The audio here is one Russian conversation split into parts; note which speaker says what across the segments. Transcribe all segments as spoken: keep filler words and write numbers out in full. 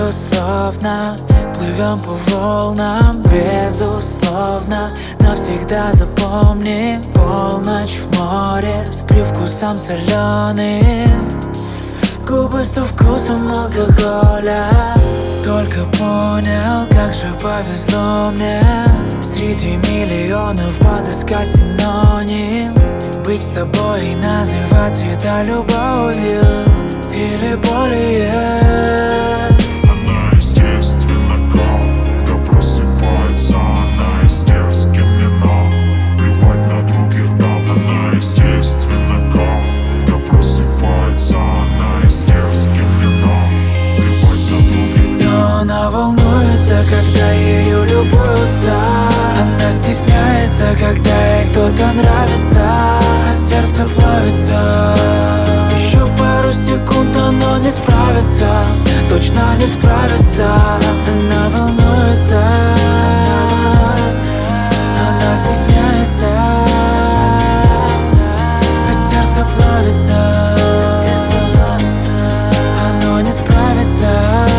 Speaker 1: безусловно. Плывем по волнам, безусловно. Навсегда запомни полночь в море с привкусом соленым, губы со вкусом алкоголя. Только понял, как же повезло мне среди миллионов подыскать синоним, быть с тобой и называть это любовью или более.
Speaker 2: Она естественно, когда просыпается, она из тех, с кем не надо плевать на других, да. Она естественно, когда просыпается, она из тех, с кем не надо плевать на других.
Speaker 1: Но она волнуется, когда ею любуются. Она стесняется, когда ей кто-то нравится, а сердце плавится. Еще пару секунд оно не справится, точно не справится. Она волнуется, она стесняется, а сердце плавится. Оно не справится.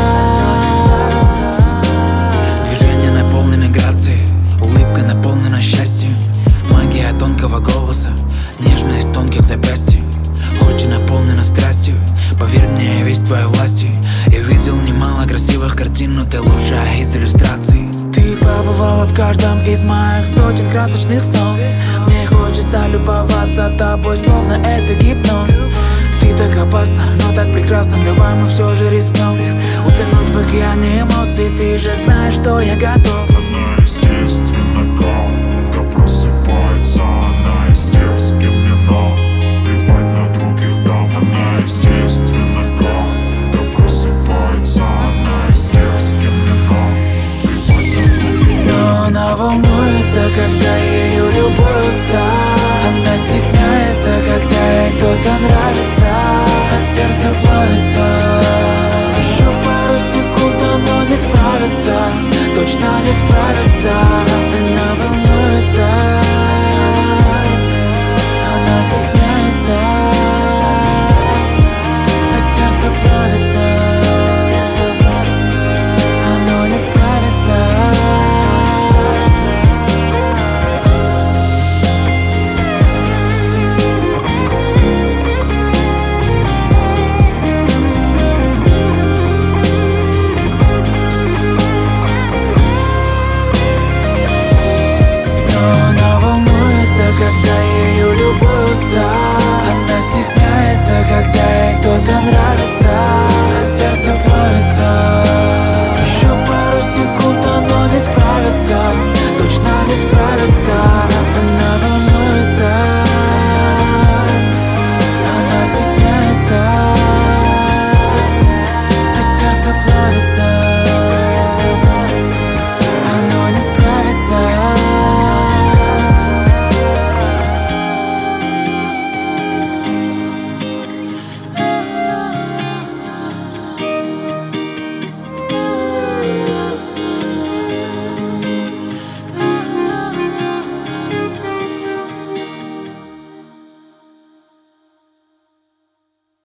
Speaker 3: Движение наполнено грацией, улыбка наполнена счастьем, магия тонкого голоса, нежность тонких запястий. Очи наполнены страстью, поверь мне, я весь твоей властью. Я видел немало красивых картин, но ты лучшая из иллюстраций.
Speaker 1: Ты побывала в каждом из моих сотен красочных снов. Мне хочется любоваться тобой, словно это гипноз. Ты так опасна, но так прекрасна, давай мы все же рискнем утонуть в океане эмоций. Ты же знаешь, что я готов.